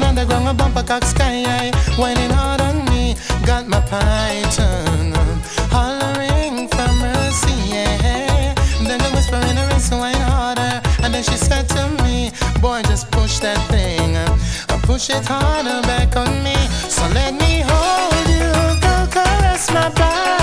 on the ground, a bumper cock sky high, whining hard on me. Got my python hollering for mercy, yeah. Then the whisper in her ear, so whine harder. And then she said to me, boy, just push that thing, push it harder back on me. So let me hold you, go caress my body.